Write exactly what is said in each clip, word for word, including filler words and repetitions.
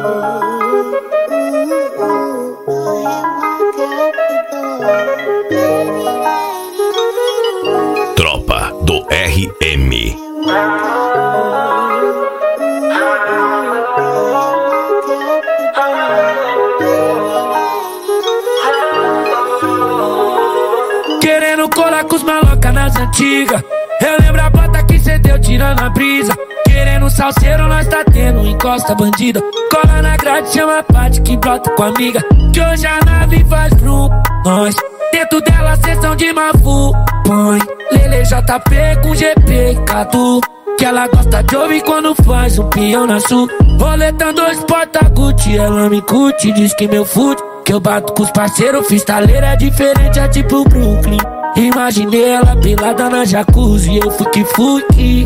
Tropa do R M. Querendo colar com os maloca nas antigas. Eu lembro a bota que cê deu tirando a brisa. Querendo salseiro, nós tá tendo encosta bandida. Cola na grade, chama a parte que brota com a amiga. Que hoje a nave faz brum, nós. Dentro dela, sessão de Mafu. Põe Lele J P com G P Cadu. Que ela gosta de ouvir quando faz um peão na sul. Roletando dois porta-Gucci, ela me curte, diz que meu fute. Que eu bato com os parceiros, freestaleira é diferente, é tipo Brooklyn. Imaginei ela pelada na jacuzzi, eu fui que fui.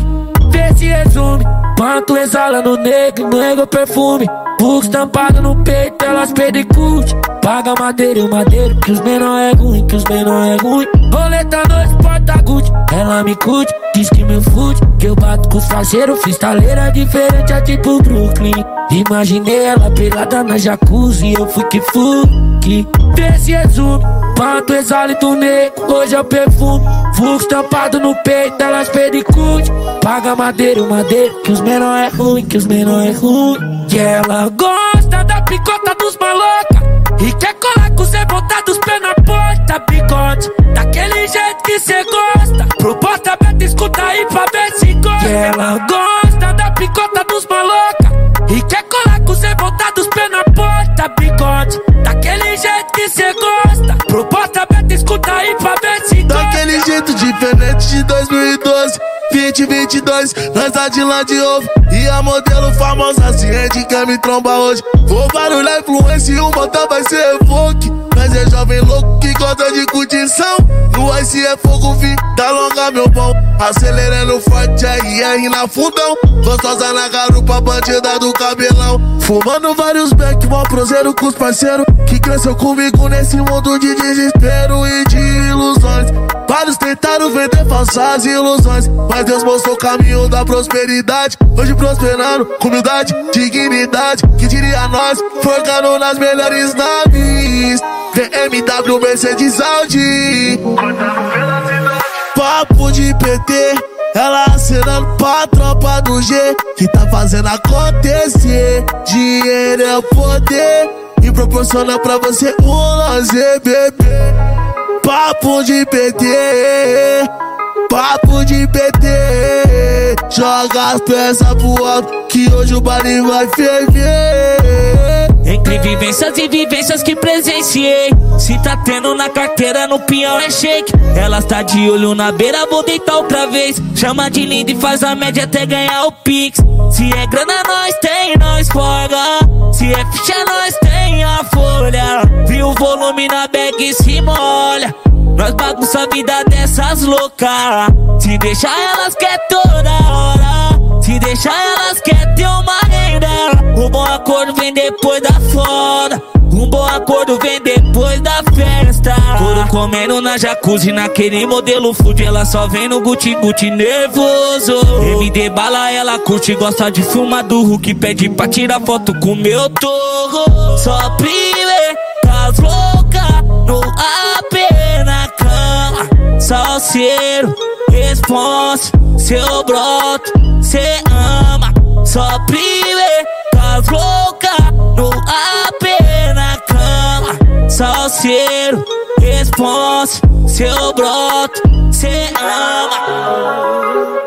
Vê se resume, quanto exala no negro, nego perfume. Bug estampado no peito, elas pedem curte. Paga madeira e o madeiro, que os menor é ruim, que os menor é ruim. Roletando dois porta-Gucci, ela me curte, diz que meu fute. Que eu bato com os parceiros, freestaleira é diferente, é tipo Brooklyn. Imaginei ela pelada na jacuzzi, eu fui que fui. Vê se resume, quanto exala do negro, hoje é o perfume. Fluxo estampado no peito, elas pedem curte. Paga madeira e o madeiro, que os menor é ruim, que os menor é ruim. Que ela gosta da picota dos maloca e quer colar com cê botar dos pés na porta. Picote, daquele jeito que cê gosta. Proposta aberta, escuta aí pra ver se gosta. Que ela gosta da picota dos maloca e quer colar com cê botar dos pés na porta. Picote, daquele jeito que cê gosta. Proposta aberta, escuta aí pra ver se gosta. Daquele jeito diferente de dois mil e doze, vinte, vinte e dois, nós tá de lã de ovo. E a modelo famosa ciente quer me trombar hoje. Vou barulhar influência e o motor vai ser evoque. Mas é jovem louco que gosta de curtição. No ice é fogo, vi, dá longa meu pão. Acelerando forte, R R na fundão. Gostosa na garupa, bandida do cabelão. Fumando vários beck, mó proseiro com os parceiros que cresceu comigo nesse mundo de desespero e de ilusões. Vários tentaram vender falsas ilusões, mas Deus mostrou o caminho da prosperidade. Hoje prosperando, com humildade, dignidade. Que diria nós, forcando nas melhores naves. B M W, Mercedes, Audi. Papo de P T, ela acenando pra tropa do G, que tá fazendo acontecer. Dinheiro é o poder e proporciona pra você um lazer, bebê. Papo de P T, papo de P T. Joga as peças pro alto, que hoje o baile vai ferver. Entre vivências e vivências que presenciei, se tá tendo na carteira, no peão é shake. Elas tá de olho na beira, vou deitar outra vez. Chama de linda e faz a média até ganhar o pix. Se é grana nós tem, nós folga. Se é ficha nós tem a folha. Viu o volume na bag e se molha. Nós bagunça a vida dessas loucas. Se deixar elas quer toda hora. Se deixar elas quer ter uma renda. Um bom acordo vem depois da foda. Um bom acordo vem depois da festa. Couro comendo na jacuzzi, naquele modelo food. Ela só vem no guti guti nervoso. M D bala, ela curte, gosta de filmar do Hulk. Pede pra tirar foto com meu torro. Só primeiro das loucas no A P na cama. Salseiro, responsa, seu broto, cê ama. Só primeiro das loucas no A P na cama. Salseiro, responsa, seu broto, cê ama.